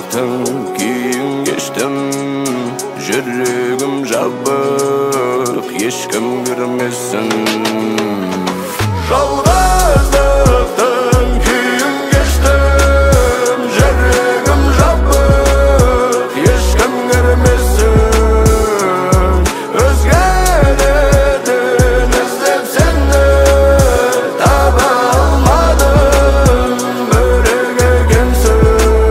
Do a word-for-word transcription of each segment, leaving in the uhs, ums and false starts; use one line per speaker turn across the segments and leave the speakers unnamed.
Жалғыздықтың күйін кештім, жүрегім жабық, ешкім кірмесін. Жалғыздықтың күйін кештім, жүрегім жабық, ешкім кірмесін. Өзгелерден іздеп сені таба алмадым, бөлек екенсің.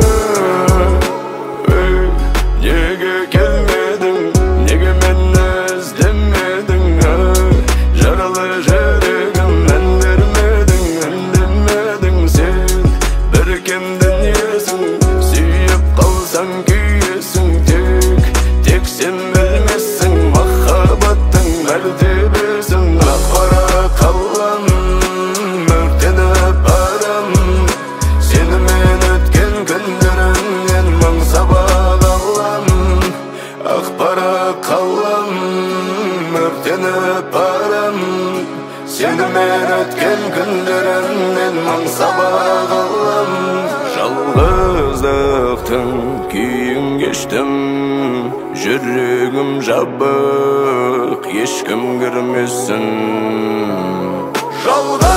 Неге келмедің, неге мені іздемедің? Жаралы жүрегімнен бермедің, үндемедің сен. Бір кемдің есің, сүйіп қалсаң күйесің. Тек, тек сен білмессің махаббаттың мәртебесін. Ақ-қара қалам, өртеніп барам, сенімен өткен күндерімнен мың сабақ алам. Ақ-қара қалам, өртеніп барам, сенімен өткен күндерімнен мың сабақ алам. Жалғыздықтың күйін кештім, жүрегім жабық, ешкім кірмесін.